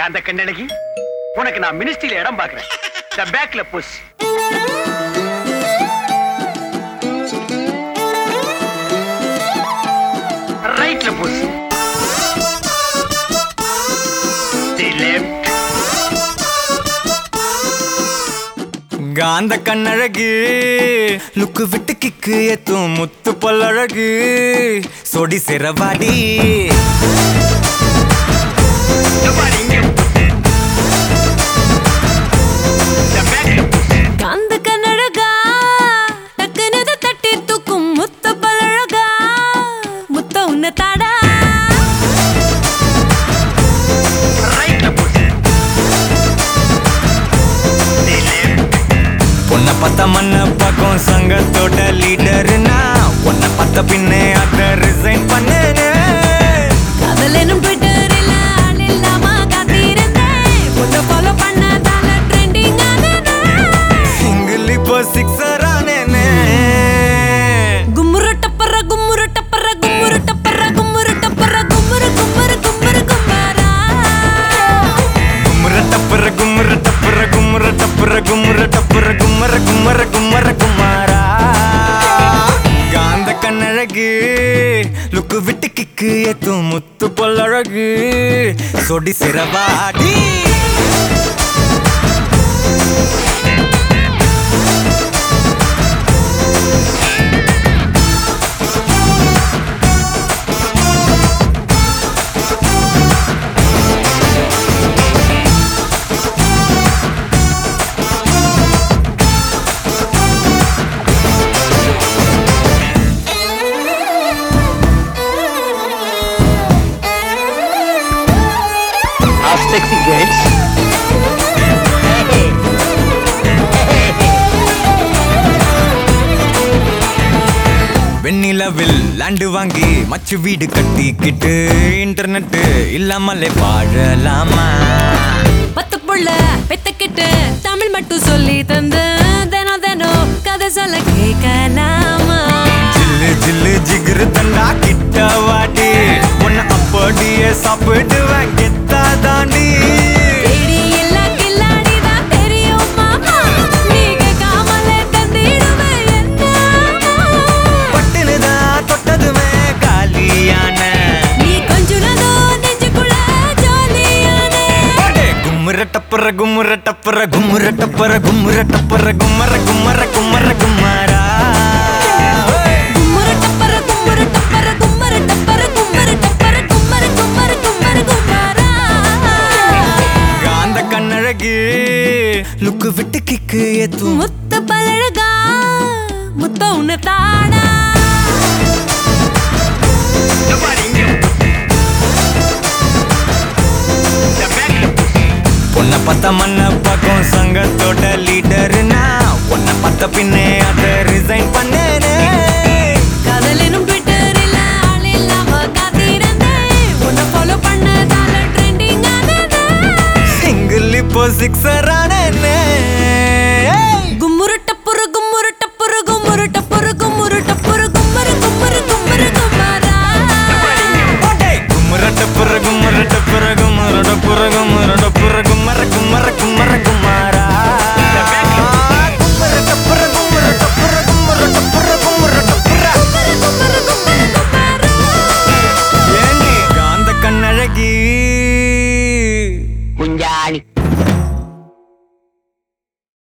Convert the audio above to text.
காந்த கண்ணழகி, உனக்கு நான் மினிஸ்ட்ரியில இடம் பாக்குறேன். இந்த பேக்ல புஷ். ரைட்ல புஷ். The left. காந்த கண்ணழகு லுக்கு விட்டு கிக்கு ஏத்தும் முத்து பல்லழகு சொடி சிறவாடி காந்த கண்ணழகா டக்குனு தட்டி தூக்கும் முத்த பல்லழகா முத்த உன்ன தாடா பொண்ண பத்த மண்ண பக்கம் சங்கத்தோட லீடர்னா உன்னை பத்த பின்னே அத ரிசைன் பண்ணு காதலனும் ட்விட்டரில் ஆள் இல்லாம காத்திருந்தேன் பொண்ணை ஃபாலோ பண்ணதால ட்ரெண்டிங் ஆனேனே சிங்கிள் இப்போ சிக்ஸர் ஆனேனே கும்முரு டப்பர கும்முரு டப்பர கும்முரு டப்பர கும்முரு டப்பர கும்முரு கும்முரு கும்முரு கும்மாரா கும்முற டப்பர கும்முற டப்பர கும்முற டப்பர கும்முற டப்பர கும்மர கும்மர கும்மர குமாரா காந்த கண்ணழகு லுக்கு விட்டு கிக்கு ஏத்தும் முத்து பொல்லழகு சொடி சிறவாடி Sexy girls. வெண்ணிலவில் லேண்டு வாங்கி மச்சு வீடு கட்டிக்கிட்டு இன்டர்நெட் இல்லாமலே வாழலாமா பத்து புள்ள பெத்துக்கிட்டு தமிழ் மட்டும் சொல்லி தந்து தினம் தினம் கதை சொல்ல கேட்கலாமா ஜில்லு ஜில்லு ஜிகிரு தண்டா கிட்ட வாடி உன்னை அப்படியே சாப்பிடுவேன் கெத்தா தாண்டி தேடி இல்ல கில்லாடிதான் தெரியும் மாமா நீங்க காமலே தந்திடுவேன் என்ன பட்டுனுதான் தொட்டதுமே காலியான நீ கொஞ்சுனதோ நெஞ்சுக்குள்ள ஜாலியானே கும்முற டப்பர கும்முற டப்பர கும்முற டப்பர கும்முற டப்பர கும்மர கும்மர கும்மர கும்மாரா கும்மர டப்பர கும்மர டப்பர கும்மர டப்பர கும்மர டப்பர கும்மர கும்மர கும்மர கும்மாரா காந்த கண்ணழகு லுக்கு விட்டு கிக்கு ஏத்தும் முத்த பழகா முத்த உன்ன தாடா பொண்ண பத்த மண்ண பக்கம் சங்கத்தோட லீடர்னா உன்னை பத்த பின்னே அத ரிசைன் பண்ணேனே காதலனும் ட்விட்டரில் ஆள் இல்லாம காத்திருந்தேன் உன்னை ஃபாலோ பண்ணதால ட்ரெண்டிங் ஆனேனே சிங்கிள் இப்போ சிக்ஸர் ஆனேனே கும்முரு டப்புரு கும்முரு டப்புரு கும்முரு டப்புரு கும்முரு டப்புரு கும்மரு கும்மரு கும்மரு கும்மாரா கும்மர டப்புற கும்மர டப்புற கும்மர டப்புற கும்மர டப்புற கும்மர கும்மர கும்மர குமாரா கும்மர டப்புற கும்மர டப்புற கும்மர டப்புற கும்மர டப்புற கும்மரு கும்மரு கும்மாரா ஏண்டி காந்த கண்ணழகி குஞ்சாணி.